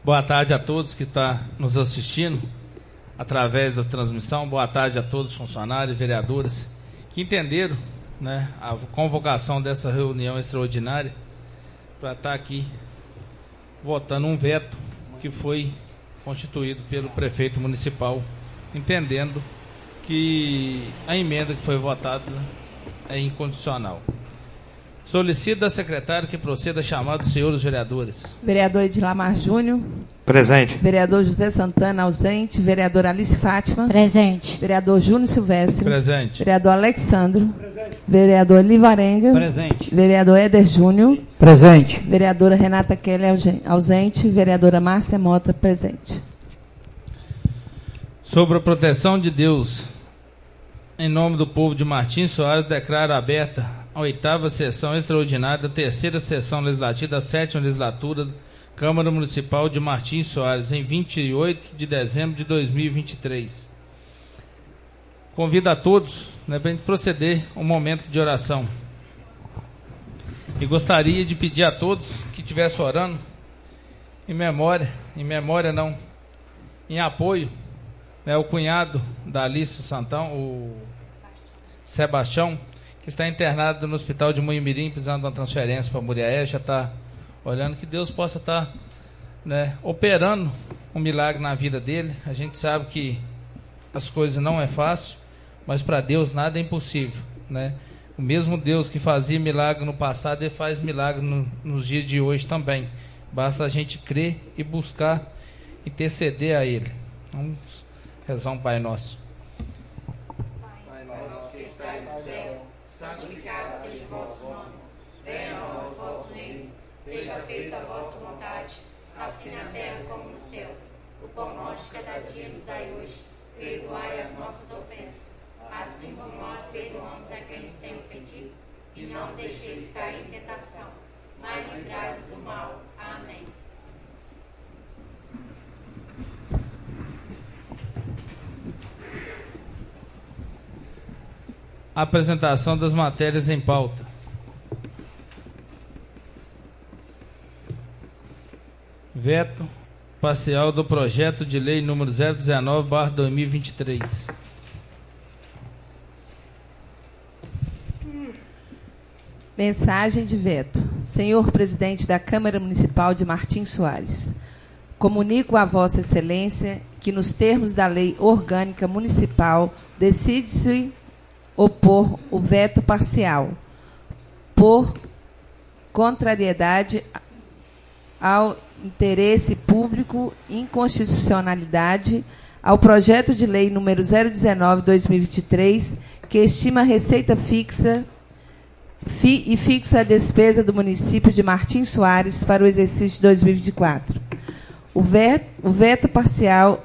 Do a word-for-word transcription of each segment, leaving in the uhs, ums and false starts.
Boa tarde a todos que estão nos assistindo através da transmissão. Boa tarde a todos os funcionários e vereadores que entenderam, né, a convocação dessa reunião extraordinária para estar aqui votando um veto que foi constituído pelo prefeito municipal, entendendo que a emenda que foi votada é incondicional. Solicito da secretária que proceda a chamar dos senhores vereadores. Vereador Edilamar Júnior. Presente. Vereador José Santana, ausente. Vereadora Alice Fátima. Presente. Vereador Júnior Silvestre. Presente. Vereador Alexandro. Presente. Vereador Livarenga. Presente. Vereador Éder Júnior. Presente. Vereadora Renata Keller, ausente. Vereadora Márcia Mota, presente. Sobre a proteção de Deus, em nome do povo de Martins Soares, declaro aberta a oitava sessão extraordinária da terceira sessão legislativa da sétima legislatura da Câmara Municipal de Martins Soares, em vinte e oito de dezembro de dois mil e vinte e três. Convido a todos, né, para a gente proceder um momento de oração. E gostaria de pedir a todos que estivessem orando em memória, em memória não, em apoio, né, o cunhado da Alice Santão, o Sebastião, que está internado no hospital de Moimirim, precisando de uma transferência para Muriaé, já está olhando que Deus possa estar, né, operando um milagre na vida dele. A gente sabe que as coisas não é fácil, mas para Deus nada é impossível, né? O mesmo Deus que fazia milagre no passado, ele faz milagre no, nos dias de hoje também. Basta a gente crer e buscar interceder a Ele. Vamos rezar um Pai Nosso. Pai nosso que estais no céu, santificado seja o vosso nome. Venha a nós o vosso reino. Seja feita a vossa vontade, assim na terra como no céu. O pão nosso de cada dia nos dai hoje. Perdoai as nossas ofensas, assim como nós perdoamos a quem nos tem ofendido. E não deixeis cair em tentação, mas livrai-nos do mal. Amém. Apresentação das matérias em pauta. Veto parcial do projeto de lei número zero dezenove barra dois mil e vinte e três. Mensagem de veto. Senhor presidente da Câmara Municipal de Martins Soares, comunico a Vossa Excelência que, nos termos da Lei Orgânica Municipal, decide-se opor o veto parcial, por contrariedade ao interesse público, inconstitucionalidade, ao projeto de lei número zero dezenove barra dois mil e vinte e três, que estima a receita fixa fi, e fixa a despesa do município de Martins Soares para o exercício de dois mil e vinte e quatro. O veto, o veto parcial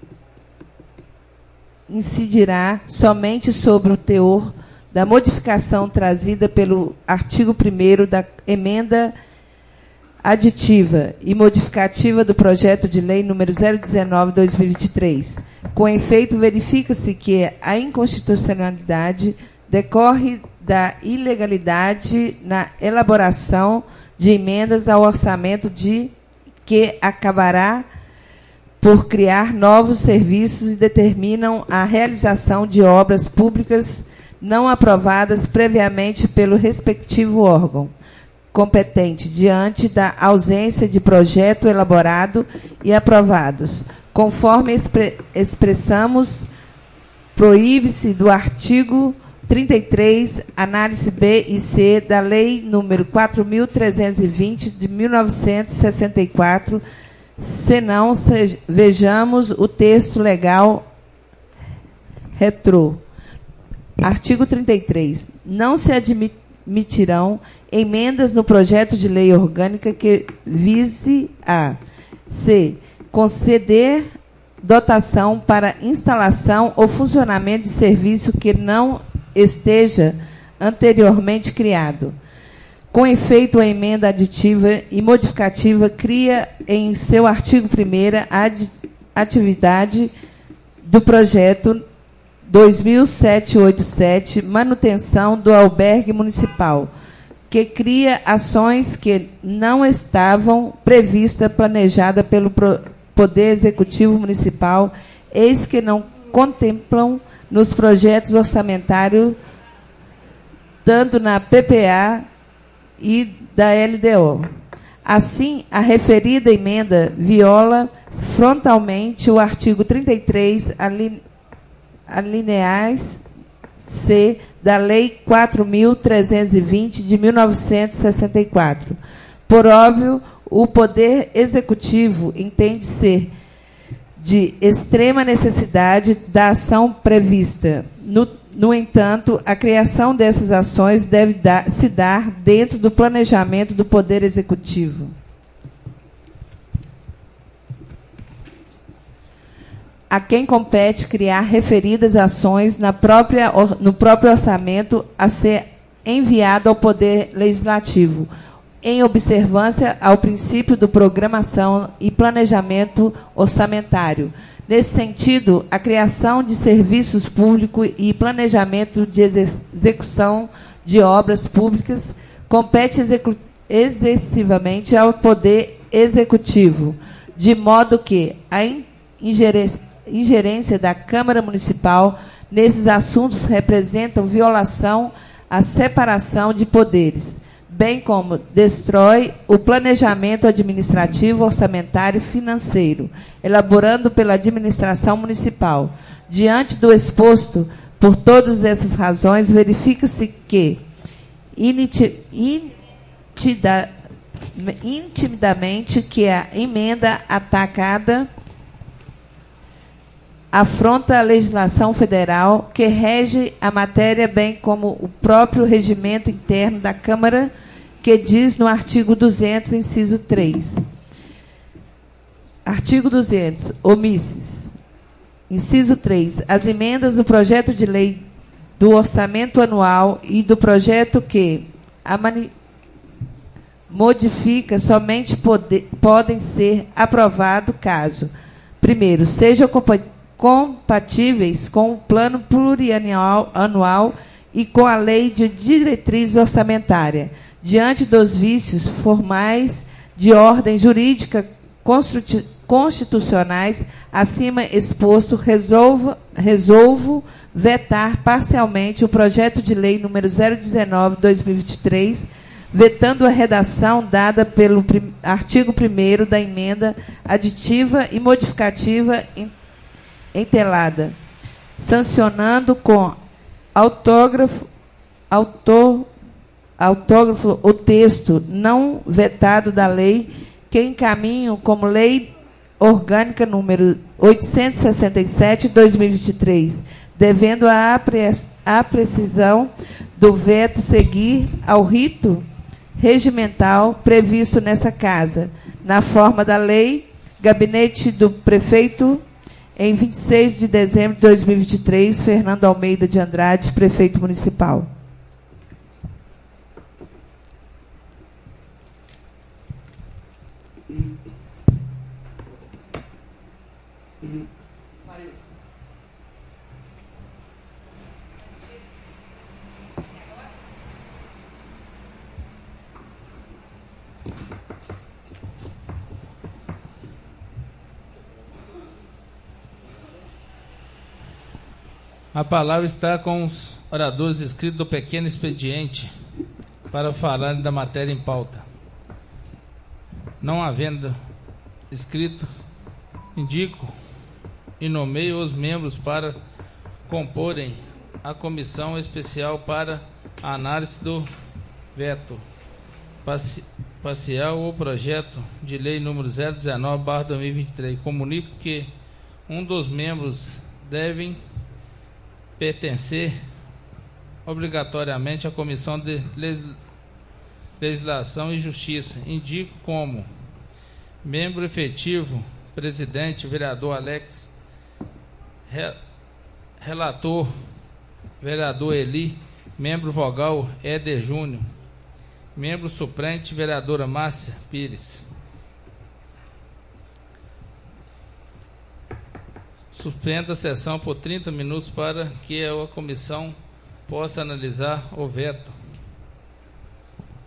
incidirá somente sobre o teor da modificação trazida pelo artigo primeiro da emenda aditiva e modificativa do projeto de lei número zero dezenove barra dois mil e vinte e três. Com efeito, verifica-se que a inconstitucionalidade decorre da ilegalidade na elaboração de emendas ao orçamento de que acabará por criar novos serviços e determinam a realização de obras públicas não aprovadas previamente pelo respectivo órgão competente, diante da ausência de projeto elaborado e aprovados. Conforme expre expressamos, proíbe-se do artigo trinta e três, análise B e C da Lei número quatro mil trezentos e vinte, de mil novecentos e sessenta e quatro, senão se, vejamos o texto legal retrô. Artigo trinta e três. Não se admitirão emendas no projeto de lei orgânica que vise a c. conceder dotação para instalação ou funcionamento de serviço que não esteja anteriormente criado. Com efeito, a emenda aditiva e modificativa cria em seu artigo primeiro a atividade do projeto dois mil setecentos e oitenta e sete, manutenção do albergue municipal, que cria ações que não estavam previstas, planejadas pelo Poder Executivo Municipal, eis que não contemplam nos projetos orçamentários, tanto na P P A e da L D O. Assim, a referida emenda viola frontalmente o artigo trinta e três, alineais C, da Lei quatro mil trezentos e vinte, de mil novecentos e sessenta e quatro. Por óbvio, o Poder Executivo entende ser de extrema necessidade da ação prevista. No, no entanto, a criação dessas ações deve dar, se dar dentro do planejamento do Poder Executivo. A quem compete criar referidas ações na própria, no próprio orçamento a ser enviado ao Poder Legislativo, em observância ao princípio de programação e planejamento orçamentário. Nesse sentido, a criação de serviços públicos e planejamento de execução de obras públicas compete execu excessivamente ao Poder Executivo, de modo que a ingerência ingerência da Câmara Municipal nesses assuntos representam violação à separação de poderes, bem como destrói o planejamento administrativo, orçamentário e financeiro, elaborando pela administração municipal. Diante do exposto, por todas essas razões, verifica-se que intimida, intimidamente que a emenda atacada afronta a legislação federal que rege a matéria, bem como o próprio regimento interno da Câmara, que diz no artigo duzentos, inciso três. Artigo duzentos, omisses. Inciso três. As emendas do projeto de lei do orçamento anual e do projeto que a mani modifica somente pode, podem ser aprovados caso, primeiro, sejam compatíveis compatíveis com o plano plurianual anual e com a lei de diretriz orçamentária. Diante dos vícios formais de ordem jurídica constitucionais acima exposto, resolvo, resolvo vetar parcialmente o projeto de lei número zero dezenove, dois mil e vinte e três, vetando a redação dada pelo artigo primeiro da emenda aditiva e modificativa entelada, sancionando com autógrafo, autor, autógrafo o texto não vetado da lei, que encaminho como lei orgânica número oitocentos e sessenta e sete, dois mil e vinte e três, devendo a, a precisão do veto seguir ao rito regimental previsto nessa casa, na forma da lei, gabinete do prefeito, em vinte e seis de dezembro de dois mil e vinte e três, Fernando Almeida de Andrade, prefeito municipal. A palavra está com os oradores inscritos do pequeno expediente para falarem da matéria em pauta. Não havendo inscrito, indico e nomeio os membros para comporem a comissão especial para a análise do veto parcial ou projeto de lei número zero dezenove barra dois mil e vinte e três. Comunico que um dos membros devem pertencer obrigatoriamente à Comissão de Legislação e Justiça. Indico como membro efetivo, presidente, vereador Alex, relator, vereador Eli, membro vogal, Éder Júnior, membro suplente, vereadora Márcia Pires. Suspenda a sessão por trinta minutos para que a comissão possa analisar o veto.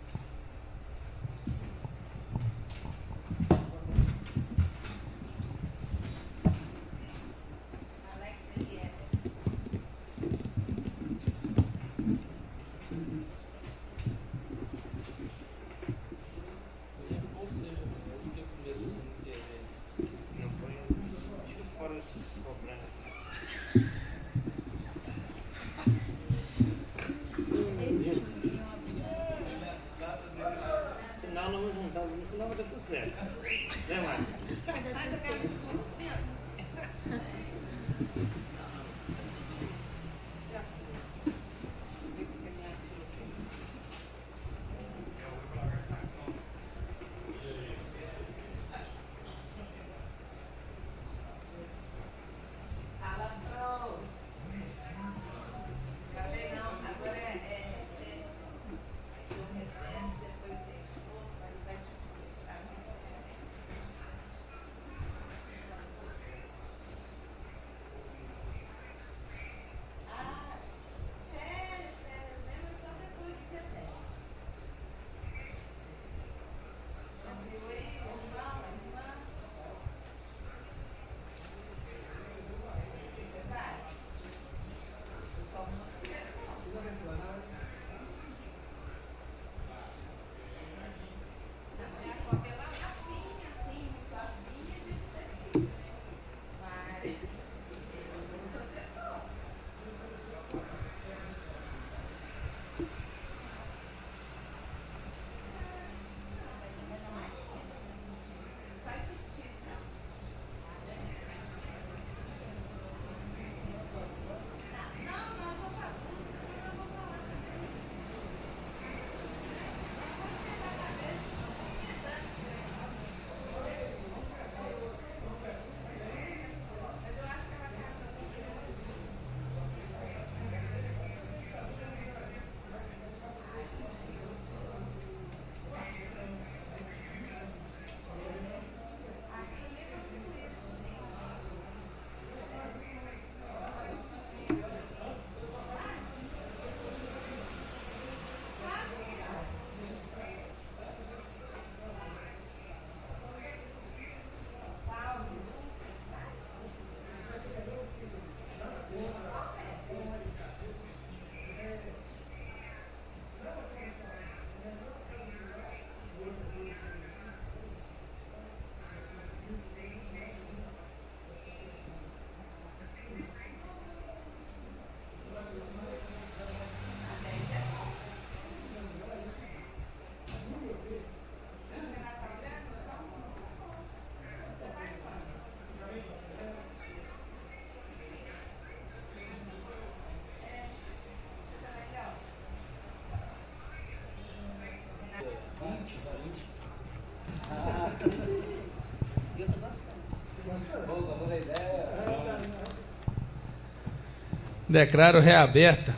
Declaro reaberta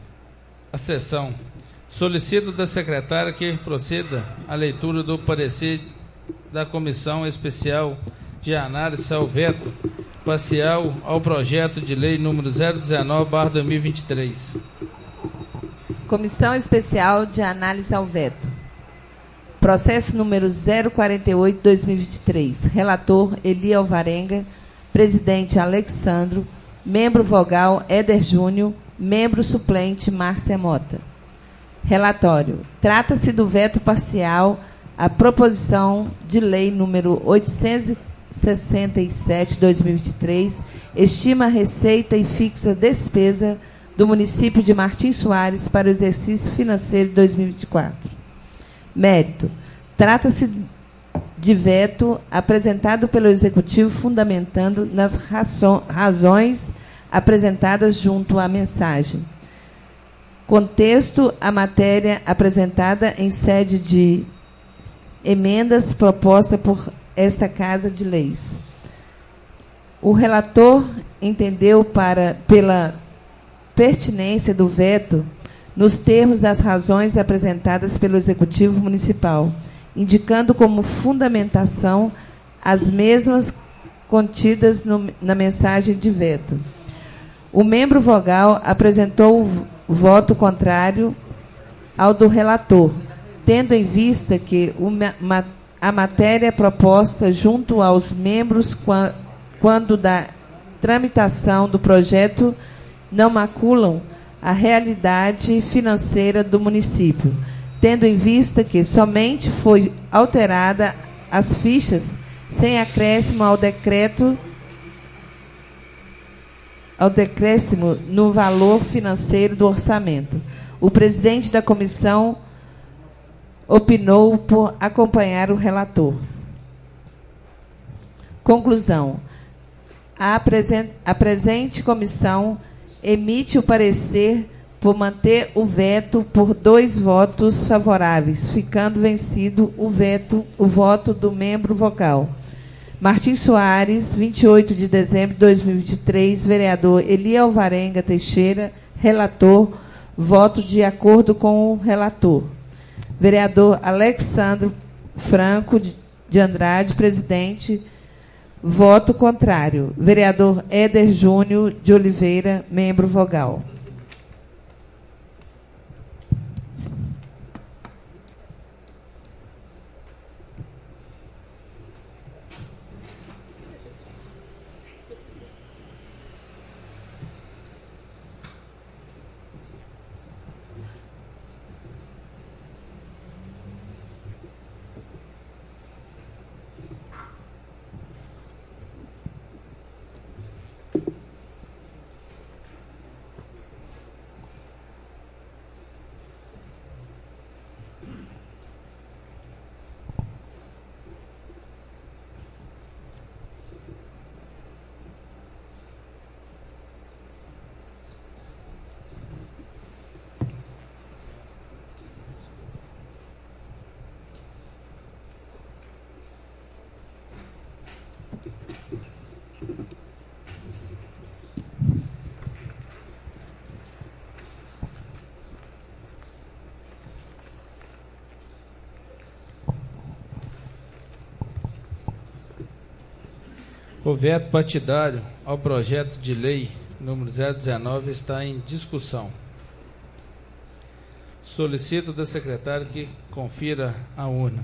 a sessão. Solicito da secretária que proceda à leitura do parecer da Comissão Especial de Análise ao Veto Parcial ao projeto de lei número zero dezenove barra dois mil e vinte e três. Comissão Especial de Análise ao Veto. Processo número zero quarenta e oito barra dois mil e vinte e três. Relator Eli Alvarenga. Presidente Alexandro. Membro vogal Éder Júnior. Membro suplente Márcia Mota. Relatório. Trata-se do veto parcial à proposição de lei número oitocentos e sessenta e sete barra dois mil e vinte e três, estima a receita e fixa a despesa do município de Martins Soares para o exercício financeiro de dois mil e vinte e quatro. Mérito. Trata-se de veto apresentado pelo Executivo fundamentando nas razões apresentadas junto à mensagem. Contexto: a matéria apresentada em sede de emendas proposta por esta Casa de Leis. O relator entendeu para, pela pertinência do veto nos termos das razões apresentadas pelo Executivo Municipal, indicando como fundamentação as mesmas contidas no, na mensagem de veto. O membro vogal apresentou o voto contrário ao do relator, tendo em vista que uma, a matéria proposta junto aos membros quando da tramitação do projeto não maculam a realidade financeira do município, tendo em vista que somente foi alterada as fichas sem acréscimo ao decreto ao decréscimo no valor financeiro do orçamento. O presidente da comissão opinou por acompanhar o relator. Conclusão. A, presen a presente comissão emite o parecer por manter o veto por dois votos favoráveis, ficando vencido o veto, o voto do membro vocal. Martim Soares, vinte e oito de dezembro de dois mil e vinte e três, vereador Eli Alvarenga Teixeira, relator, voto de acordo com o relator. Vereador Alexandro Franco de Andrade, presidente, voto contrário. Vereador Éder Júnior de Oliveira, membro vogal. O veto partidário ao projeto de lei número zero dezenove está em discussão. Solicito da secretária que confira a urna.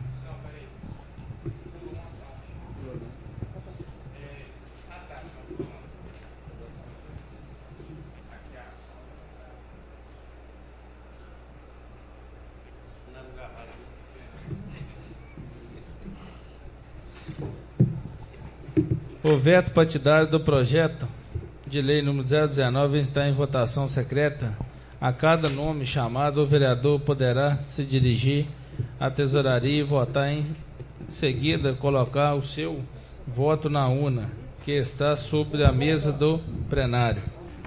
O veto partidário do projeto de lei número zero dezenove está em votação secreta. A cada nome chamado, o vereador poderá se dirigir à tesouraria e votar em seguida, colocar o seu voto na urna, que está sobre a mesa do plenário.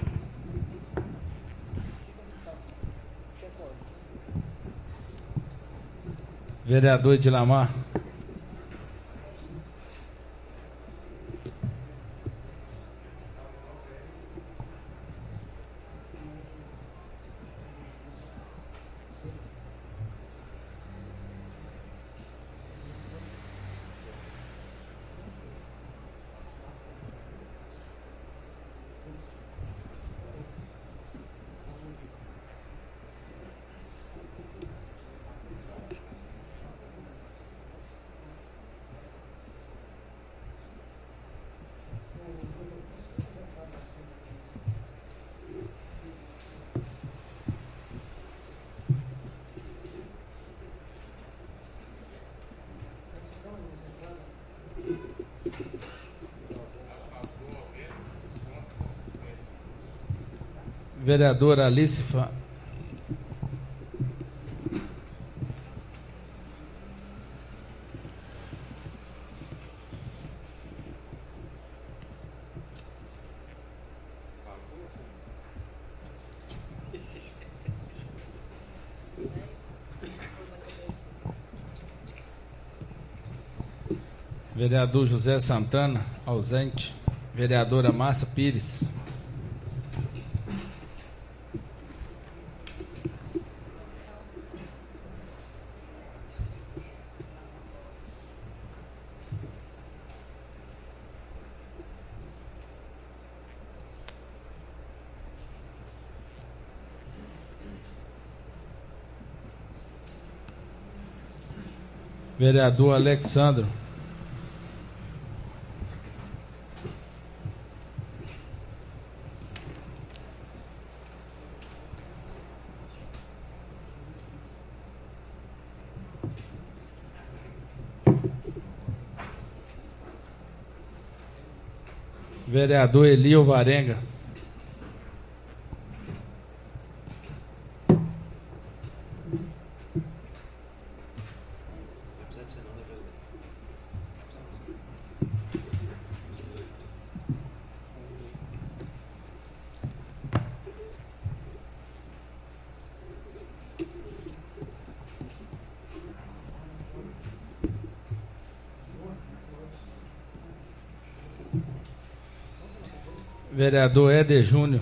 Vereador Edilamar. Vereadora Alice Fa... Vereador José Santana, ausente. Vereadora Márcia Pires. Vereador Alexandro. Vereador Eli Alvarenga. Vereador Éder Júnior.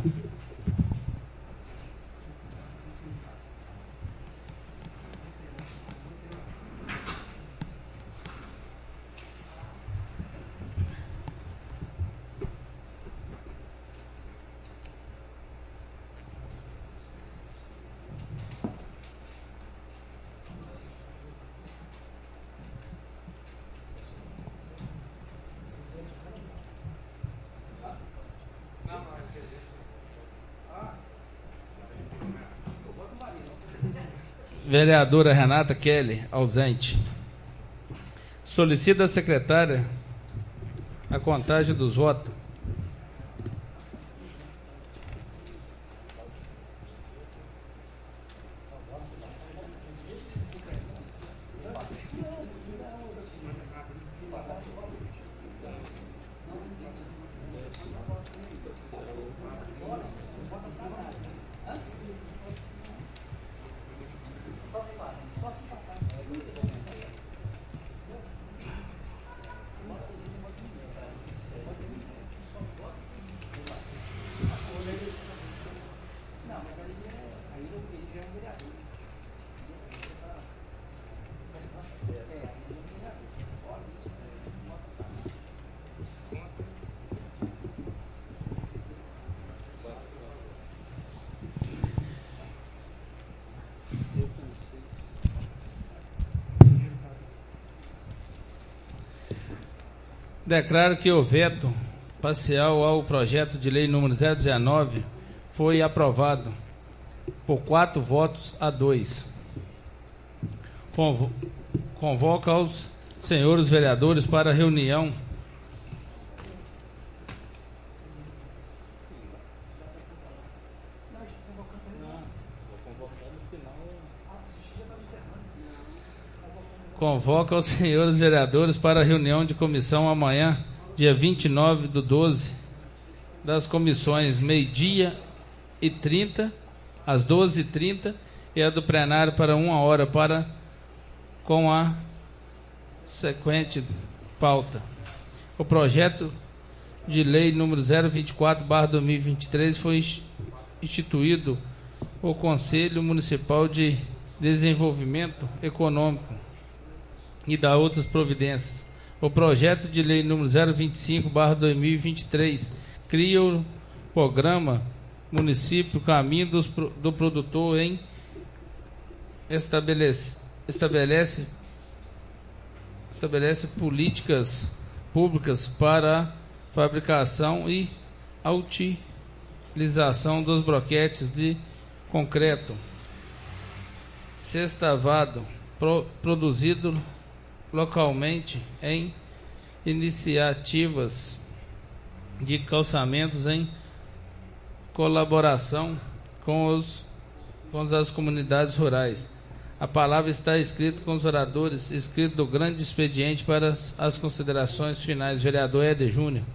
Vereadora Renata Kelly, ausente. Solicita a secretária a contagem dos votos. Declaro que o veto parcial ao projeto de lei número zero dezenove foi aprovado por quatro votos a dois. Convo- Convoca aos senhores vereadores para a reunião Convoca os senhores vereadores para a reunião de comissão amanhã, dia vinte e nove do doze, das comissões meio-dia e trinta, às doze e trinta, e a do plenário para uma hora, para, com a sequente pauta. O projeto de lei número zero vinte e quatro barra dois mil e vinte e três foi instituído o Conselho Municipal de Desenvolvimento Econômico e da outras providências. O projeto de lei número zero vinte e cinco barra dois mil e vinte e três cria o programa Município Caminho dos, do Produtor em estabelece, estabelece, estabelece políticas públicas para a fabricação e a utilização dos broquetes de concreto sextavado pro, produzido localmente em iniciativas de calçamentos em colaboração com, os, com as comunidades rurais. A palavra está escrita com os oradores, escrito do grande expediente para as, as considerações finais. Vereador Éder Júnior.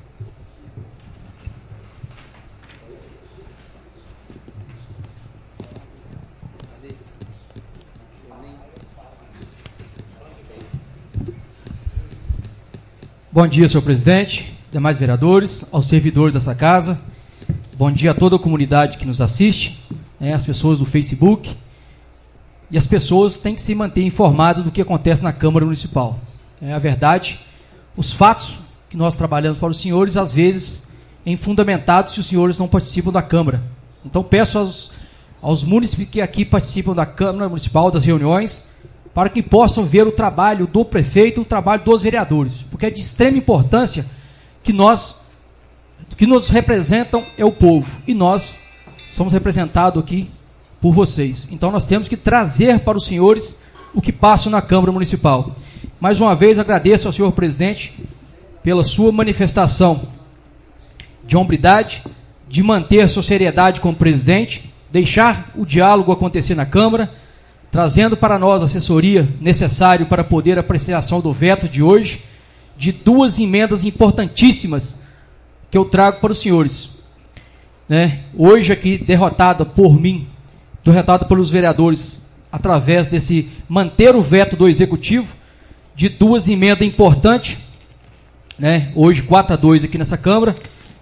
Bom dia, senhor presidente, demais vereadores, aos servidores dessa casa. Bom dia a toda a comunidade que nos assiste, né, as pessoas do Facebook. E as pessoas têm que se manter informadas do que acontece na Câmara Municipal. É a verdade, os fatos que nós trabalhamos para os senhores, às vezes, é infundamentados se os senhores não participam da Câmara. Então, peço aos, aos munícipes que aqui participam da Câmara Municipal, das reuniões, para que possam ver o trabalho do prefeito, o trabalho dos vereadores, porque é de extrema importância que nós, que nos representam é o povo, e nós somos representados aqui por vocês. Então nós temos que trazer para os senhores o que passa na Câmara Municipal. Mais uma vez agradeço ao senhor presidente pela sua manifestação de hombridade, de manter sua seriedade como presidente, deixar o diálogo acontecer na Câmara, trazendo para nós a assessoria necessária para poder apreciação do veto de hoje, de duas emendas importantíssimas que eu trago para os senhores. Né? Hoje aqui, derrotada por mim, derrotada pelos vereadores, através desse manter o veto do Executivo, de duas emendas importantes, né? Hoje quatro a dois aqui nessa Câmara,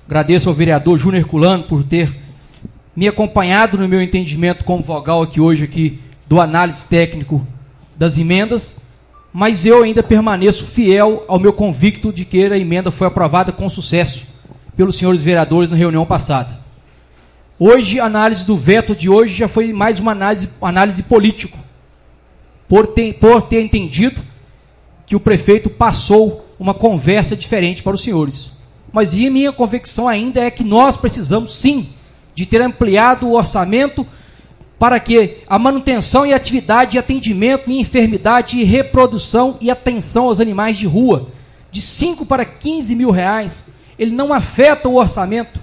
Agradeço ao vereador Júnior Herculano por ter me acompanhado no meu entendimento como vogal aqui hoje, aqui, do análise técnico das emendas, mas eu ainda permaneço fiel ao meu convicto de que a emenda foi aprovada com sucesso pelos senhores vereadores na reunião passada. Hoje, a análise do veto de hoje já foi mais uma análise, análise político, por ter, por ter entendido que o prefeito passou uma conversa diferente para os senhores. Mas e minha convicção ainda é que nós precisamos, sim, de ter ampliado o orçamento para que a manutenção e atividade e atendimento e enfermidade e reprodução e atenção aos animais de rua, de cinco para quinze mil reais, ele não afeta o orçamento.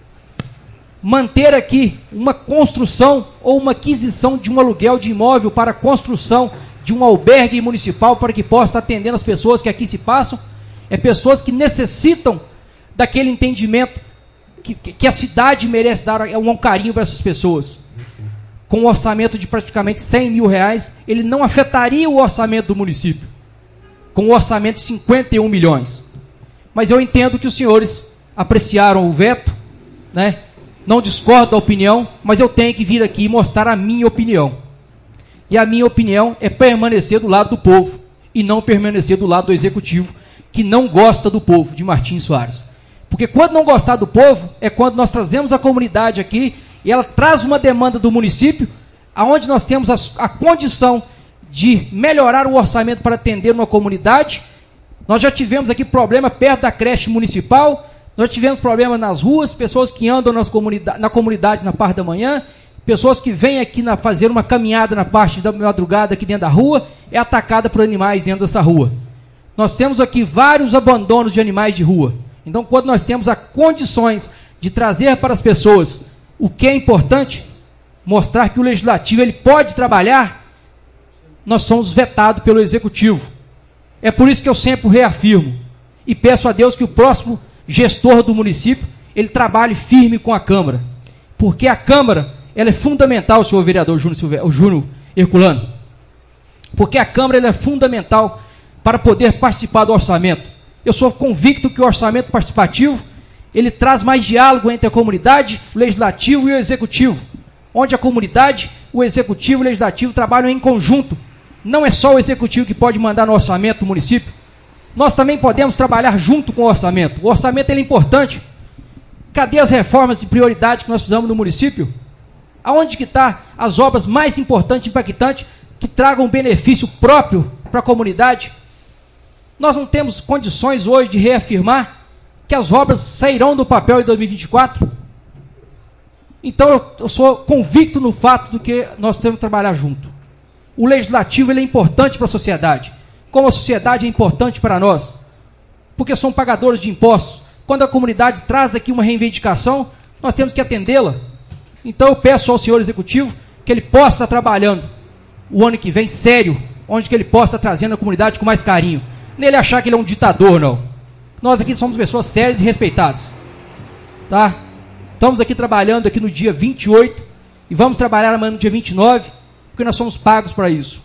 Manter aqui uma construção ou uma aquisição de um aluguel de imóvel para a construção de um albergue municipal para que possa estar atendendo as pessoas que aqui se passam, é pessoas que necessitam daquele entendimento que, que a cidade merece dar um carinho para essas pessoas. Com um orçamento de praticamente cem mil reais, ele não afetaria o orçamento do município, com um orçamento de cinquenta e um milhões. Mas eu entendo que os senhores apreciaram o veto, né? Não discordo da opinião, mas eu tenho que vir aqui e mostrar a minha opinião. E a minha opinião é permanecer do lado do povo e não permanecer do lado do executivo, que não gosta do povo, de Martins Soares. Porque quando não gostar do povo, é quando nós trazemos a comunidade aqui e ela traz uma demanda do município, aonde nós temos a, a condição de melhorar o orçamento para atender uma comunidade. Nós já tivemos aqui problema perto da creche municipal, nós tivemos problema nas ruas, pessoas que andam nas comunidade, na comunidade na parte da manhã, pessoas que vêm aqui na, fazer uma caminhada na parte da madrugada aqui dentro da rua, é atacada por animais dentro dessa rua. Nós temos aqui vários abandonos de animais de rua. Então, quando nós temos as condições de trazer para as pessoas o que é importante, mostrar que o legislativo ele pode trabalhar, nós somos vetados pelo executivo. É por isso que eu sempre reafirmo e peço a Deus que o próximo gestor do município ele trabalhe firme com a Câmara, porque a Câmara ela é fundamental, senhor vereador Júnior, Silve... o Júnior Herculano, porque a Câmara ela é fundamental para poder participar do orçamento. Eu sou convicto que o orçamento participativo ele traz mais diálogo entre a comunidade, o legislativo e o executivo, onde a comunidade, o executivo e o legislativo trabalham em conjunto. Não é só o executivo que pode mandar no orçamento do município, nós também podemos trabalhar junto com o orçamento. O orçamento ele é importante. Cadê as reformas de prioridade que nós precisamos no município? Aonde que está as obras mais importantes e impactantes que tragam benefício próprio para a comunidade? Nós não temos condições hoje de reafirmar que as obras sairão do papel em dois mil e vinte e quatro. Então eu, eu sou convicto no fato de que nós temos que trabalhar junto. O legislativo ele é importante para a sociedade, como a sociedade é importante para nós, porque são pagadores de impostos. Quando a comunidade traz aqui uma reivindicação, nós temos que atendê-la. Então eu peço ao senhor executivo que ele possa estar trabalhando o ano que vem sério, onde que ele possa estar trazendo a comunidade com mais carinho. Nele achar que ele é um ditador, não. Nós aqui somos pessoas sérias e respeitadas. Tá? Estamos aqui trabalhando aqui no dia vinte e oito e vamos trabalhar amanhã no dia vinte e nove, porque nós somos pagos para isso.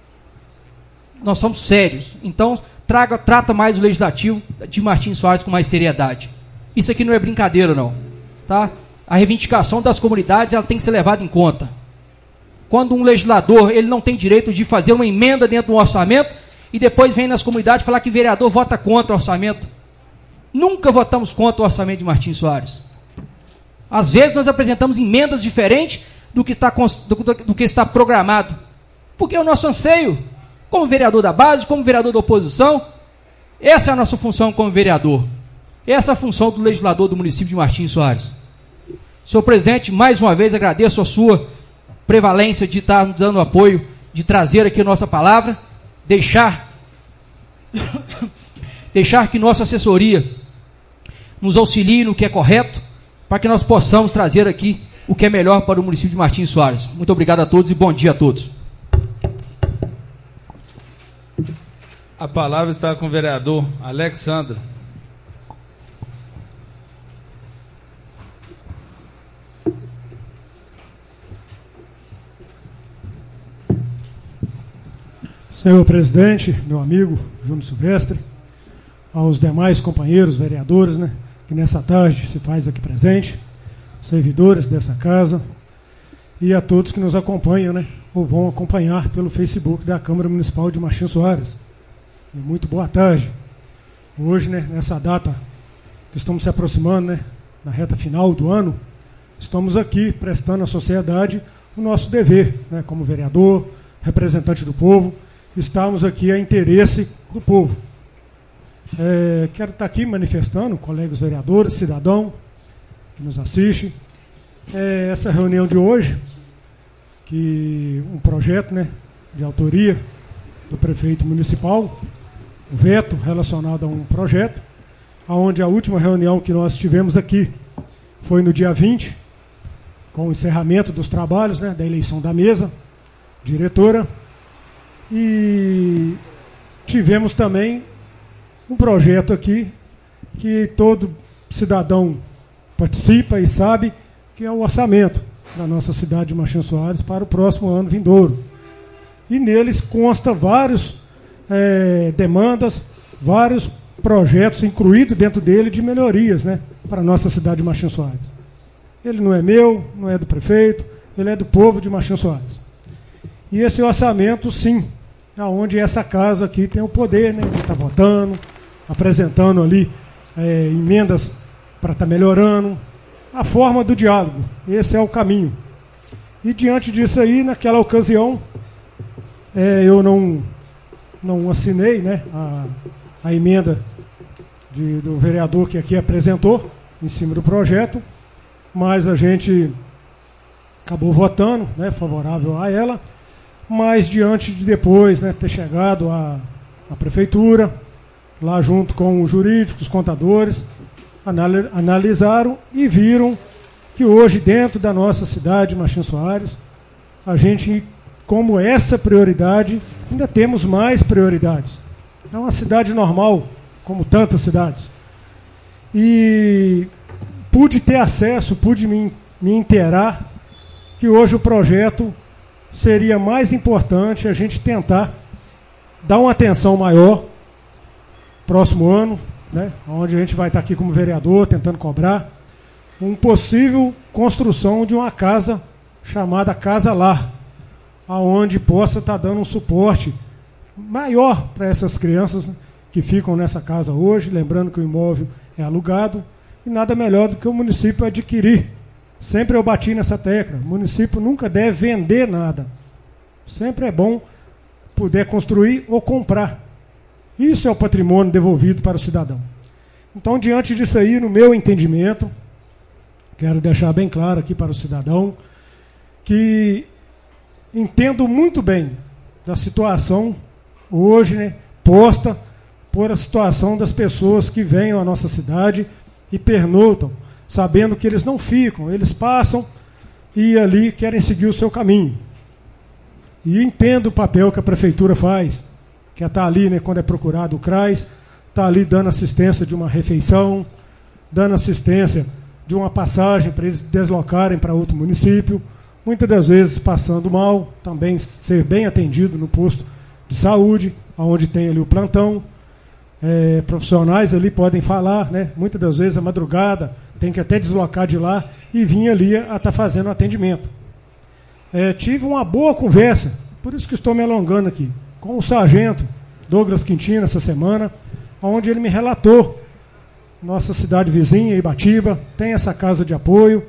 Nós somos sérios. Então, traga, trata mais o legislativo de Martins Soares com mais seriedade. Isso aqui não é brincadeira, não. Tá? A reivindicação das comunidades ela tem que ser levada em conta. Quando um legislador ele não tem direito de fazer uma emenda dentro do orçamento e depois vem nas comunidades falar que o vereador vota contra o orçamento. Nunca votamos contra o orçamento de Martins Soares. Às vezes nós apresentamos emendas diferentes do que, tá, do, do que está programado. Porque é o nosso anseio, como vereador da base, como vereador da oposição, essa é a nossa função como vereador. Essa é a função do legislador do município de Martins Soares. Senhor presidente, mais uma vez agradeço a sua prevalência de estar nos dando apoio, de trazer aqui a nossa palavra, deixar, deixar que nossa assessoria nos auxilie no que é correto, para que nós possamos trazer aqui o que é melhor para o município de Martins Soares. Muito obrigado a todos e bom dia a todos. A palavra está com o vereador Alexandre. Senhor presidente, meu amigo Júnior Silvestre, aos demais companheiros vereadores, né, que que nessa tarde se faz aqui presente, servidores dessa casa, e a todos que nos acompanham, né, ou vão acompanhar pelo Facebook da Câmara Municipal de Martins Soares. E muito boa tarde. Hoje, né, nessa data que estamos se aproximando, né, na reta final do ano, estamos aqui prestando à sociedade o nosso dever, né, como vereador, representante do povo, estamos aqui a interesse do povo. É, quero estar aqui manifestando, colegas vereadores, cidadão que nos assiste, é, essa reunião de hoje, que um projeto, né, de autoria do prefeito municipal, um veto relacionado a um projeto, onde a última reunião que nós tivemos aqui foi no dia vinte, com o encerramento dos trabalhos, né, da eleição da mesa diretora, e tivemos também um projeto aqui que todo cidadão participa e sabe, que é o orçamento da nossa cidade de Martins Soares para o próximo ano vindouro. E neles consta vários é, demandas, vários projetos incluídos dentro dele de melhorias, né, para a nossa cidade de Martins Soares. Ele não é meu, não é do prefeito, ele é do povo de Martins Soares. E esse orçamento, sim, é onde essa casa aqui tem o poder, né, de estar votando, apresentando ali é, emendas para estar melhorando, a forma do diálogo. Esse é o caminho. E diante disso aí, naquela ocasião, é, eu não, não assinei, né, a, a emenda de, do vereador que aqui apresentou, em cima do projeto, mas a gente acabou votando, né, favorável a ela, mas diante de depois, né, ter chegado à, à prefeitura, lá junto com os jurídicos, os contadores, anal- analisaram e viram que hoje, dentro da nossa cidade, Martins Soares, a gente, como essa prioridade, ainda temos mais prioridades. É uma cidade normal, como tantas cidades. E pude ter acesso, pude me, me inteirar que hoje o projeto seria mais importante a gente tentar dar uma atenção maior próximo ano, né, onde a gente vai estar aqui como vereador tentando cobrar uma possível construção de uma casa chamada Casa Lar, aonde possa estar dando um suporte maior para essas crianças, né, que ficam nessa casa hoje, lembrando que o imóvel é alugado, e nada melhor do que o município adquirir. Sempre eu bati nessa tecla, o município nunca deve vender nada. Sempre é bom poder construir ou comprar. Isso é o patrimônio devolvido para o cidadão. Então, diante disso aí, no meu entendimento, quero deixar bem claro aqui para o cidadão, que entendo muito bem da situação hoje, né, posta por a situação das pessoas que vêm à nossa cidade e pernoitam, sabendo que eles não ficam, eles passam e ali querem seguir o seu caminho. E entendo o papel que a prefeitura faz, que é estar ali, né, quando é procurado o CRAS, está ali dando assistência de uma refeição, dando assistência de uma passagem para eles deslocarem para outro município, muitas das vezes passando mal, também ser bem atendido no posto de saúde, onde tem ali o plantão. É, profissionais ali podem falar, né, muitas das vezes a madrugada, tem que até deslocar de lá e vir ali a estar fazendo atendimento. É, tive uma boa conversa, por isso que estou me alongando aqui, com o sargento Douglas Quintino essa semana, onde ele me relatou, nossa cidade vizinha, Ibatiba, tem essa casa de apoio,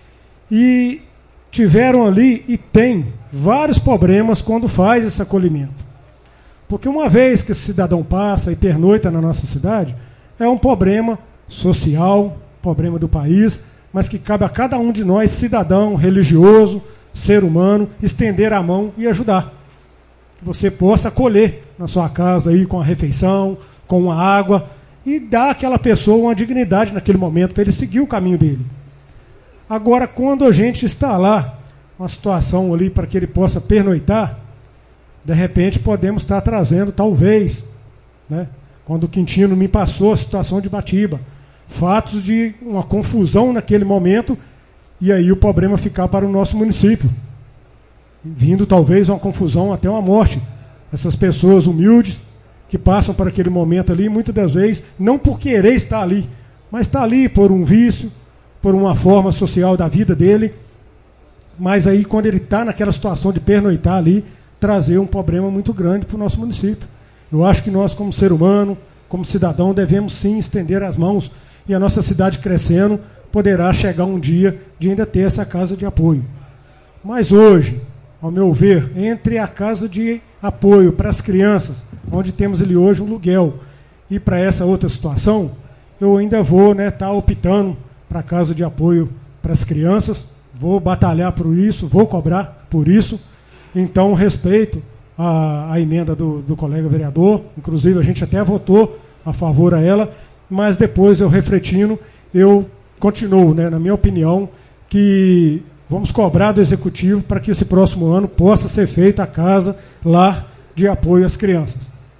e tiveram ali e tem vários problemas quando faz esse acolhimento. Porque uma vez que esse cidadão passa e pernoita na nossa cidade, é um problema social, problema do país, mas que cabe a cada um de nós, cidadão, religioso, ser humano, estender a mão e ajudar. Que você possa acolher na sua casa aí com a refeição, com a água, e dar àquela pessoa uma dignidade naquele momento para ele seguir o caminho dele. Agora, quando a gente está lá, uma situação ali para que ele possa pernoitar, de repente podemos estar trazendo, talvez, né, quando o Quintino me passou a situação de Ibatiba, fatos de uma confusão naquele momento, e aí o problema ficar para o nosso município, vindo talvez uma confusão até uma morte. Essas pessoas humildes que passam por aquele momento ali, muitas das vezes, não por querer estar ali, mas está ali por um vício, por uma forma social da vida dele, mas aí quando ele está naquela situação de pernoitar ali, trazer um problema muito grande para o nosso município. Eu acho que nós, como ser humano, como cidadão, devemos sim estender as mãos, e a nossa cidade crescendo poderá chegar um dia de ainda ter essa casa de apoio. Mas hoje, ao meu ver, entre a casa de apoio para as crianças, onde temos ali hoje um aluguel, e para essa outra situação, eu ainda vou né, tá optando para a casa de apoio para as crianças, vou batalhar por isso, vou cobrar por isso. Então, respeito a, a emenda do, do colega vereador, inclusive a gente até votou a favor a ela, mas depois eu refletindo, eu continuo, né, na minha opinião, que vamos cobrar do Executivo para que esse próximo ano possa ser feita a casa lar de apoio às crianças.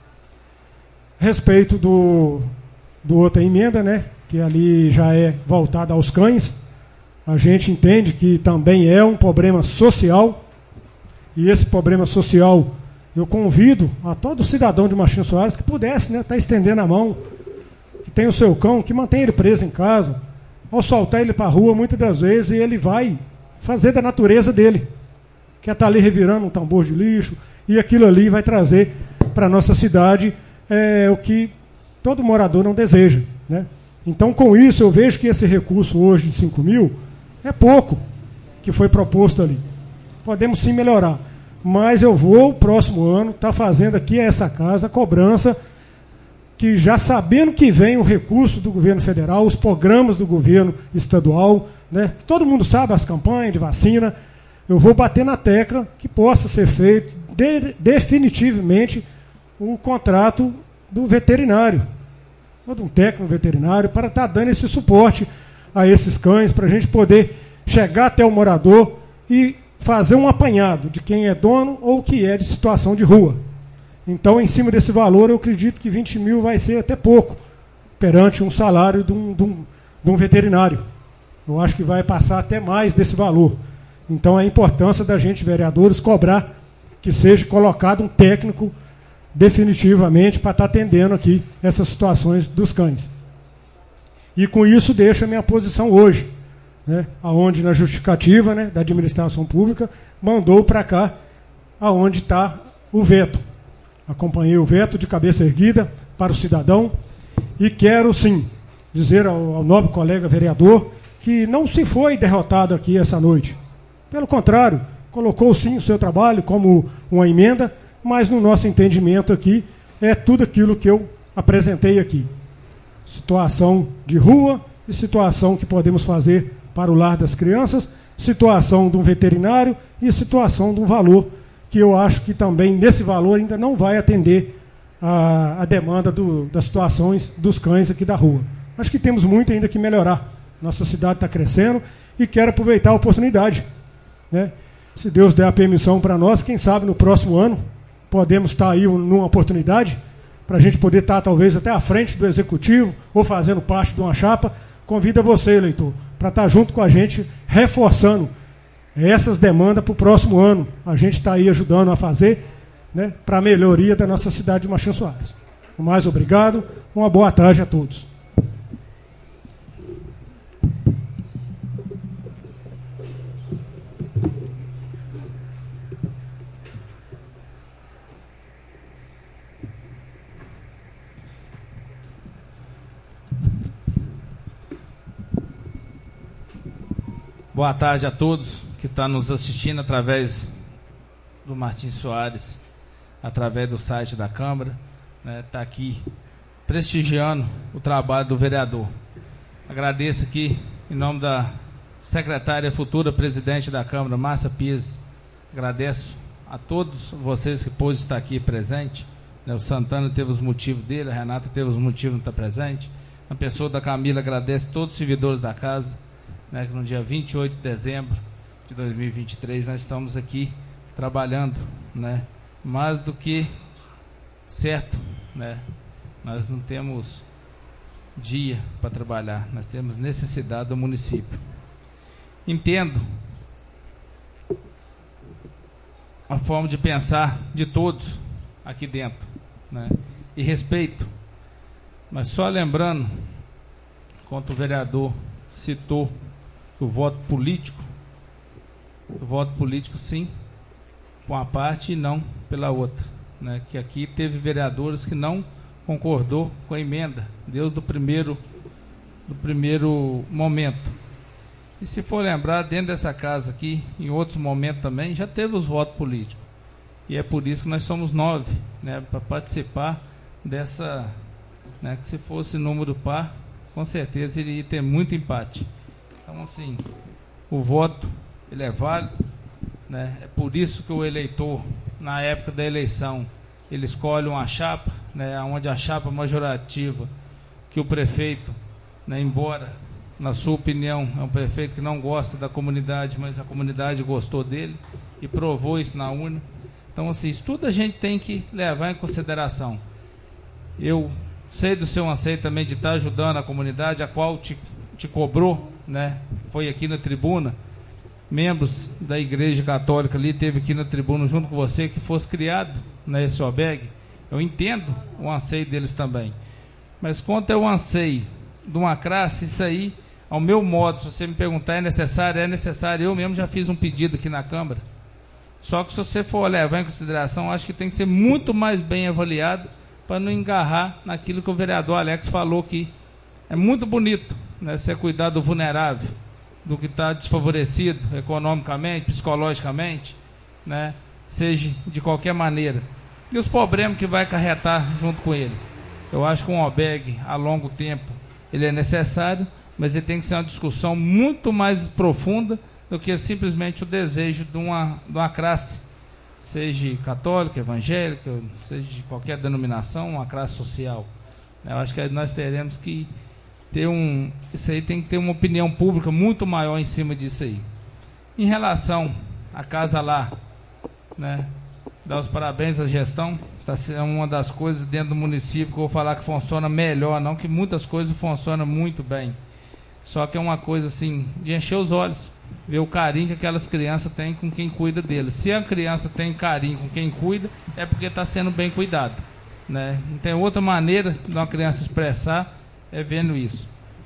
Respeito do, do outra emenda, né, que ali já é voltada aos cães, a gente entende que também é um problema social, e esse problema social eu convido a todo cidadão de Martins Soares que pudesse estar né, tá estendendo a mão, que tem o seu cão, que mantém ele preso em casa, ao soltar ele para a rua, muitas das vezes ele vai fazer da natureza dele, que é estar ali revirando um tambor de lixo, e aquilo ali vai trazer para a nossa cidade é, o que todo morador não deseja. Né? Então, com isso, eu vejo que esse recurso hoje de cinco mil é pouco que foi proposto ali. Podemos sim melhorar, mas eu vou, o próximo ano, estar tá fazendo aqui a essa casa a cobrança, que já sabendo que vem o recurso do governo federal, os programas do governo estadual, né, que todo mundo sabe, as campanhas de vacina, eu vou bater na tecla que possa ser feito de, definitivamente o contrato do veterinário, ou de um técnico veterinário, para estar tá dando esse suporte a esses cães, para a gente poder chegar até o morador e fazer um apanhado de quem é dono ou que é de situação de rua. Então, em cima desse valor, eu acredito que vinte mil vai ser até pouco perante um salário de um, de um, de um veterinário. Eu acho que vai passar até mais desse valor. Então, a importância da gente, vereadores, cobrar que seja colocado um técnico definitivamente para estar atendendo aqui essas situações dos cães. E com isso deixo a minha posição hoje, né, aonde na justificativa né, da administração pública mandou para cá aonde está o veto. Acompanhei o veto de cabeça erguida para o cidadão e quero sim dizer ao, ao nobre colega vereador que não se foi derrotado aqui essa noite. Pelo contrário, colocou sim o seu trabalho como uma emenda, mas no nosso entendimento aqui é tudo aquilo que eu apresentei aqui. Situação de rua e situação que podemos fazer para o lar das crianças, situação de um veterinário e situação de um valor que eu acho que também nesse valor ainda não vai atender a, a demanda do, das situações dos cães aqui da rua. Acho que temos muito ainda que melhorar. Nossa cidade está crescendo e quero aproveitar a oportunidade. Né? Se Deus der a permissão para nós, quem sabe no próximo ano podemos estar aí numa oportunidade para a gente poder estar talvez até à frente do Executivo ou fazendo parte de uma chapa. Convido você, eleitor, para estar junto com a gente, reforçando essas demandas para o próximo ano. A gente está aí ajudando a fazer né, para a melhoria da nossa cidade de Martins Soares. Mais obrigado, uma boa tarde a todos. Boa tarde a todos que estão nos assistindo através do Martins Soares, através do site da Câmara, né, tá aqui prestigiando o trabalho do vereador. Agradeço aqui, em nome da secretária futura presidente da Câmara, Márcia Pires, agradeço a todos vocês que pôde estar aqui presente. Né, o Santana teve os motivos dele, a Renata teve os motivos de estar presente. A pessoa da Camila agradece todos os servidores da casa, né, que no dia vinte e oito de dezembro de dois mil e vinte e três nós estamos aqui trabalhando, né, mais do que certo, né, nós não temos dia para trabalhar, nós temos necessidade do município. Entendo a forma de pensar de todos aqui dentro, né, e respeito, mas só lembrando, quando o vereador citou o voto político, o voto político sim, com a parte e não pela outra, né? Que aqui teve vereadores que não concordou com a emenda, desde o primeiro, do primeiro momento. E se for lembrar, dentro dessa casa aqui, em outros momentos também, já teve os votos políticos. E é por isso que nós somos nove, né, para participar dessa, né, que se fosse número par, com certeza iria ter muito empate. Então, assim, o voto, ele é válido, né? É por isso que o eleitor, na época da eleição, ele escolhe uma chapa, né, onde a chapa majorativa, que o prefeito, né, embora, na sua opinião, é um prefeito que não gosta da comunidade, mas a comunidade gostou dele e provou isso na urna. Então, assim, isso tudo a gente tem que levar em consideração. Eu sei do seu anseio também de estar ajudando a comunidade, a qual te, te cobrou, né? Foi aqui na tribuna, membros da Igreja Católica ali, teve aqui na tribuna junto com você, que fosse criado na S O B E G. Eu entendo o anseio deles também. Mas quanto é o anseio de uma classe, isso aí, ao meu modo, se você me perguntar, é necessário? É necessário. Eu mesmo já fiz um pedido aqui na Câmara. Só que se você for levar em consideração, acho que tem que ser muito mais bem avaliado para não engarrar naquilo que o vereador Alex falou, que é muito bonito, né, você cuidar do vulnerável, do que está desfavorecido economicamente, psicologicamente, né, seja de qualquer maneira. E os problemas que vai acarretar junto com eles. Eu acho que um O B E G a longo tempo ele é necessário, mas ele tem que ser uma discussão muito mais profunda do que simplesmente o desejo de uma, de uma classe, seja católica, evangélica, seja de qualquer denominação, uma classe social. Eu acho que nós teremos que ter um... Isso aí tem que ter uma opinião pública muito maior em cima disso aí. Em relação à casa lá, né, dar os parabéns à gestão, está sendo uma das coisas dentro do município que eu vou falar que funciona melhor, não que muitas coisas funcionam muito bem. Só que é uma coisa assim, de encher os olhos, ver o carinho que aquelas crianças têm com quem cuida deles. Se a criança tem carinho com quem cuida, é porque está sendo bem cuidado, né? Não tem outra maneira de uma criança expressar, é vendo isso.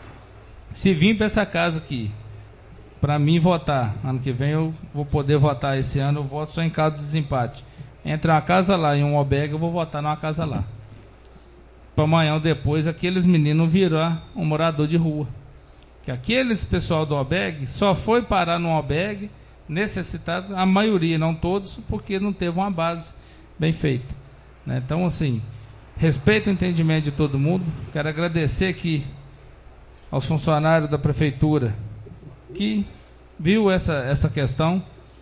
Se vir para essa casa aqui, para mim votar, ano que vem eu vou poder votar, esse ano eu voto só em caso de desempate. Entre uma casa lá e um O B E G, eu vou votar numa casa lá. Para amanhã ou depois, aqueles meninos virar um morador de rua. Que aqueles pessoal do O B E G só foi parar no O B E G necessitado, a maioria, não todos, porque não teve uma base bem feita, né? Então, assim, respeito o entendimento de todo mundo. Quero agradecer aqui aos funcionários da prefeitura que viu essa, essa questão.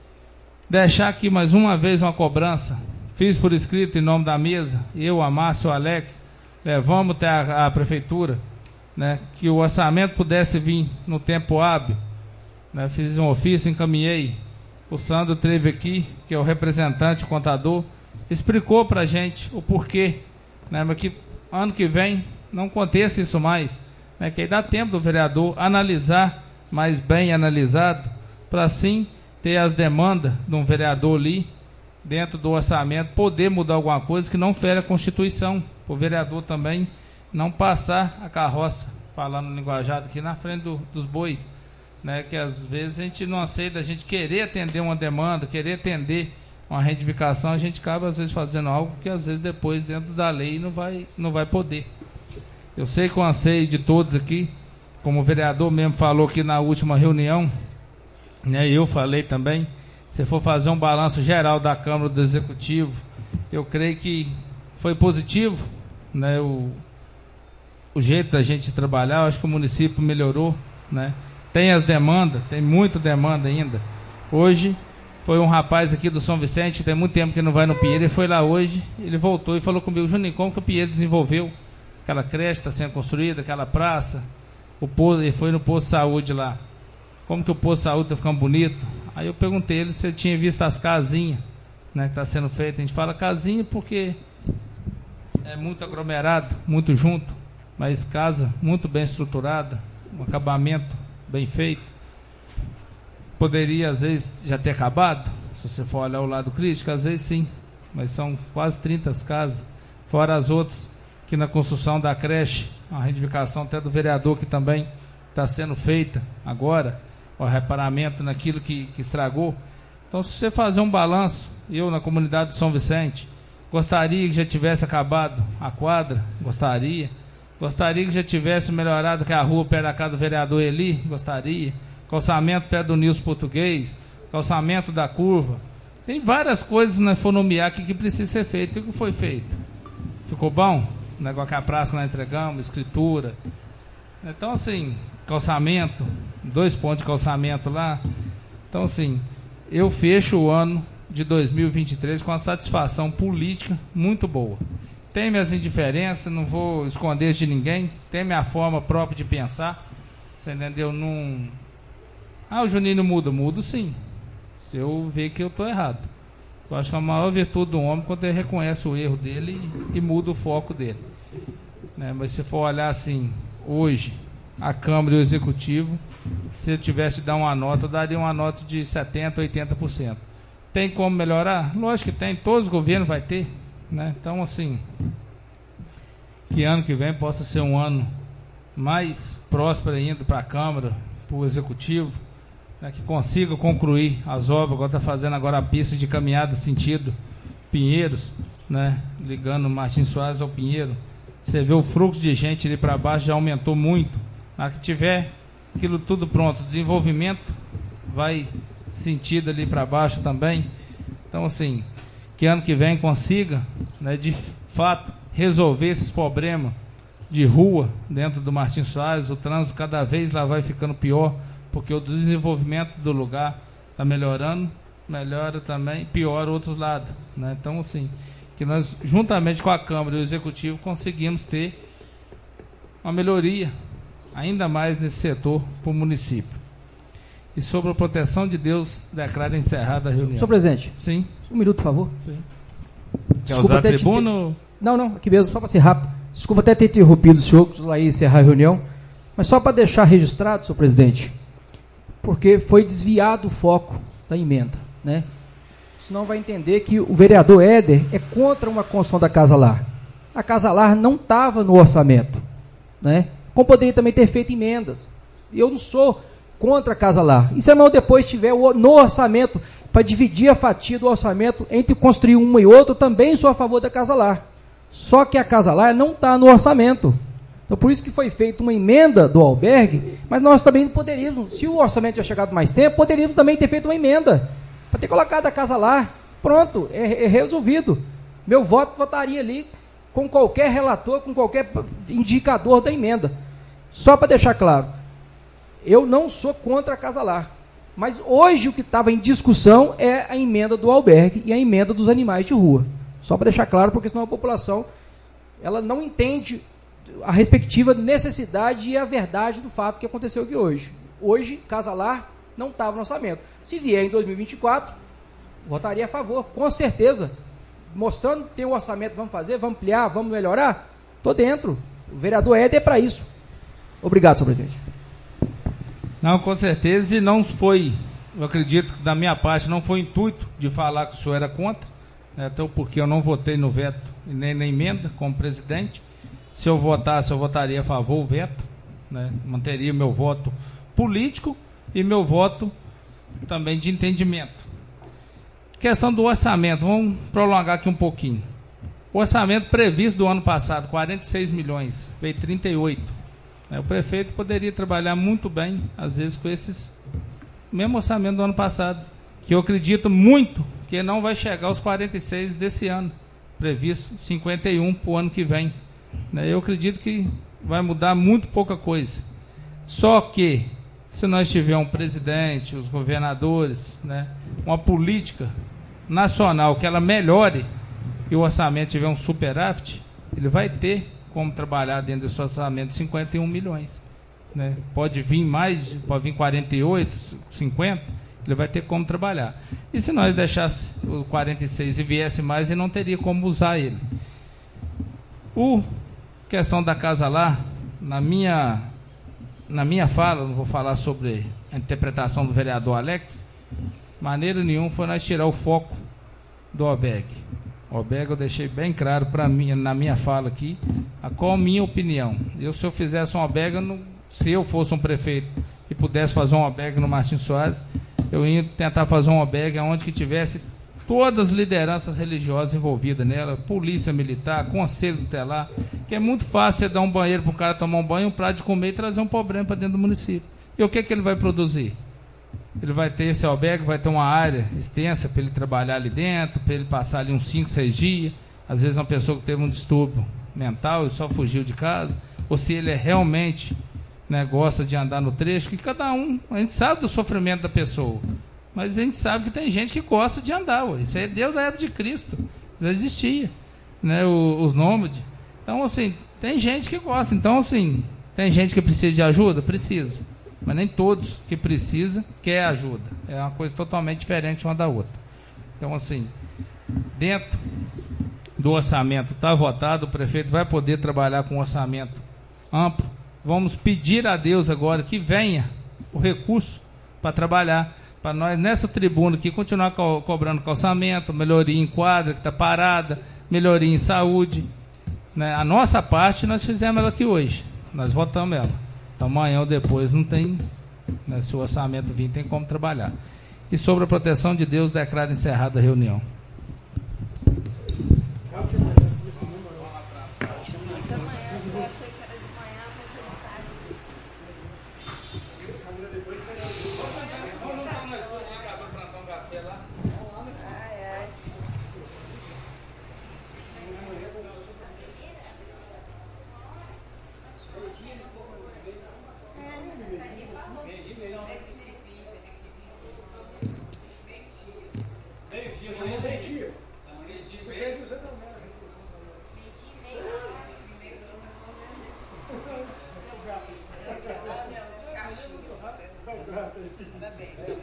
Deixar aqui mais uma vez uma cobrança. Fiz por escrito em nome da mesa, eu, a Márcia, o Alex, levamos até a, a prefeitura, né, que o orçamento pudesse vir no tempo hábil, né, fiz um ofício, encaminhei. O Sandro teve aqui, que é o representante, o contador, explicou para a gente o porquê, né, mas que ano que vem não aconteça isso mais, né, que aí dá tempo do vereador analisar mais bem analisado, para assim ter as demandas de um vereador ali, dentro do orçamento, poder mudar alguma coisa que não fere a Constituição, o vereador também não passar a carroça, falando linguajado aqui, na frente do, dos bois, né, que às vezes a gente não aceita, a gente querer atender uma demanda, querer atender uma reivindicação, a gente acaba às vezes fazendo algo que às vezes depois dentro da lei não vai, não vai poder. Eu sei que o anseio de todos aqui, como o vereador mesmo falou aqui na última reunião, né, eu falei também, se for fazer um balanço geral da Câmara do Executivo, eu creio que foi positivo, né, o o jeito da gente trabalhar. Eu acho que o município melhorou, né? Tem as demandas, tem muita demanda ainda. Hoje foi um rapaz aqui do São Vicente, tem muito tempo que não vai no Pinheiro, ele foi lá hoje, ele voltou e falou comigo: Juninho, como que o Pinheiro desenvolveu aquela creche está sendo construída, aquela praça, o posto, ele foi no posto de saúde lá, como que o posto de saúde está ficando bonito. Aí eu perguntei ele se ele tinha visto as casinhas, né, que está sendo feita. A gente fala casinha porque é muito aglomerado, muito junto, mas casa muito bem estruturada, um acabamento bem feito. Poderia às vezes já ter acabado, se você for olhar o lado crítico, às vezes sim, mas são quase trinta casas, fora as outras que na construção da creche, uma reivindicação até do vereador que também está sendo feita agora, o reparamento naquilo que, que estragou. Então, se você fazer um balanço, eu na comunidade de São Vicente, gostaria que já tivesse acabado a quadra, gostaria. Gostaria que já tivesse melhorado que a rua perto da casa do vereador Eli, gostaria. Calçamento perto do Nilson Português, calçamento da curva. Tem várias coisas na Fonomiar aqui que precisa ser feito. E o que foi feito? Ficou bom? O negócio que a praça que nós entregamos, escritura. Então, assim, calçamento, dois pontos de calçamento lá. Então, assim, eu fecho o ano de dois mil e vinte e três com uma satisfação política muito boa. Tem minhas indiferenças, não vou esconder de ninguém, tem minha forma própria de pensar, você entendeu? Não... Ah, o Juninho não muda, mudo sim, se eu ver que eu estou errado. Eu acho que a maior virtude do homem é quando ele reconhece o erro dele e, e muda o foco dele, né? Mas se for olhar assim, hoje, a Câmara e o Executivo, se eu tivesse de dar uma nota, eu daria uma nota de setenta por cento, oitenta por cento. Tem como melhorar? Lógico que tem, todos os governos vai ter, né? Então, assim, que ano que vem possa ser um ano mais próspero ainda para a Câmara, para o Executivo, né? Que consiga concluir as obras, igual está fazendo agora a pista de caminhada sentido Pinheiros, né? Ligando Martins Soares ao Pinheiro. Você vê o fluxo de gente ali para baixo já aumentou muito. Na que tiver aquilo tudo pronto, o desenvolvimento vai sentido ali para baixo também. Então, assim, que ano que vem consiga, né, de fato, resolver esses problemas de rua dentro do Martins Soares. O trânsito cada vez lá vai ficando pior, porque o desenvolvimento do lugar está melhorando, melhora também, piora outros lados, né? Então, assim, que nós, juntamente com a Câmara e o Executivo, conseguimos ter uma melhoria ainda mais nesse setor para o município. E sobre a proteção de Deus, declaro encerrada a reunião. Senhor presidente. Sim. Um minuto, por favor. Sim. Desculpa usar até a tribuna? Te... Ou... Não, não, aqui mesmo, só para ser rápido. Desculpa até ter interrompido o senhor, lá e encerrar a reunião, mas só para deixar registrado, senhor presidente, porque foi desviado o foco da emenda, né? Senão vai entender que o vereador Éder é contra uma construção da Casa Lar. A Casa Lar não estava no orçamento, né? Como poderia também ter feito emendas. Eu não sou contra a Casa Lar. E se amanhã depois tiver no orçamento, para dividir a fatia do orçamento entre construir uma e outra, também sou a favor da Casa Lar. Só que a Casa Lar não está no orçamento. Então, por isso que foi feita uma emenda do albergue, mas nós também poderíamos, se o orçamento tinha chegado mais tempo, poderíamos também ter feito uma emenda, para ter colocado a Casa Lar. Pronto, é, é resolvido. Meu voto votaria ali com qualquer relator, com qualquer indicador da emenda. Só para deixar claro, eu não sou contra a Casa Lar, mas hoje o que estava em discussão é a emenda do albergue e a emenda dos animais de rua. Só para deixar claro, porque senão a população ela não entende a respectiva necessidade e a verdade do fato que aconteceu aqui hoje. Hoje, Casa Lar não estava no orçamento. Se vier em dois mil e vinte e quatro, votaria a favor, com certeza. Mostrando que tem um orçamento, vamos fazer, vamos ampliar, vamos melhorar, estou dentro. O vereador Éder é para isso. Obrigado, senhor presidente. Não, com certeza, e não foi, eu acredito que da minha parte não foi intuito de falar que o senhor era contra, né, até porque eu não votei no veto e nem na emenda como presidente. Se eu votasse, eu votaria a favor do veto, né, manteria meu voto político e meu voto também de entendimento. Questão do orçamento, vamos prolongar aqui um pouquinho. O orçamento previsto do ano passado, quarenta e seis milhões, veio trinta e oito. O prefeito poderia trabalhar muito bem, às vezes, com esses mesmo orçamento do ano passado, que eu acredito muito que não vai chegar aos quarenta e seis desse ano, previsto cinquenta e um para o ano que vem. Eu acredito que vai mudar muito pouca coisa. Só que, se nós tivermos um presidente, os governadores, né, uma política nacional que ela melhore e o orçamento tiver um superávit, ele vai ter como trabalhar dentro desse orçamento de cinquenta e um milhões. Né? Pode vir mais, pode vir quarenta e oito, cinquenta, ele vai ter como trabalhar. E se nós deixássemos o quarenta e seis e viesse mais, ele não teria como usar ele. O questão da Casa Lar, na minha, na minha fala, não vou falar sobre a interpretação do vereador Alex, maneira nenhuma foi nós tirar o foco do albergue. O OBEG eu deixei bem claro para mim, na minha fala aqui, a qual a minha opinião. Eu, se eu fizesse um OBEG, eu não, se eu fosse um prefeito e pudesse fazer um OBEG no Martins Soares, eu ia tentar fazer um OBEG onde que tivesse todas as lideranças religiosas envolvidas nela, polícia militar, conselho tutelar, que é muito fácil você dar um banheiro para o cara tomar um banho, um prato de comer e trazer um problema para dentro do município. E o que, que ele vai produzir? Ele vai ter esse albergue, vai ter uma área extensa para ele trabalhar ali dentro, para ele passar ali uns cinco, seis dias. Às vezes uma pessoa que teve um distúrbio mental e só fugiu de casa, ou se ele é realmente, né, gosta de andar no trecho, que cada um, a gente sabe do sofrimento da pessoa, mas a gente sabe que tem gente que gosta de andar. Ué. Isso é Deus da época de Cristo, já existia, né, os, os nômades. Então, assim, tem gente que gosta. Então, assim, tem gente que precisa de ajuda? Precisa. Mas nem todos que precisam quer ajuda. É uma coisa totalmente diferente uma da outra. Então, assim, dentro do orçamento está votado, o prefeito vai poder trabalhar com um orçamento amplo. Vamos pedir a Deus agora que venha o recurso para trabalhar, para nós, nessa tribuna aqui, continuar co cobrando calçamento, melhoria em quadra, que está parada, melhoria em saúde. Né? A nossa parte, nós fizemos ela aqui hoje. Nós votamos ela. Então, amanhã ou depois não tem, né, se o orçamento vir, tem como trabalhar. E sobre a proteção de Deus, declaro encerrada a reunião. Parabéns.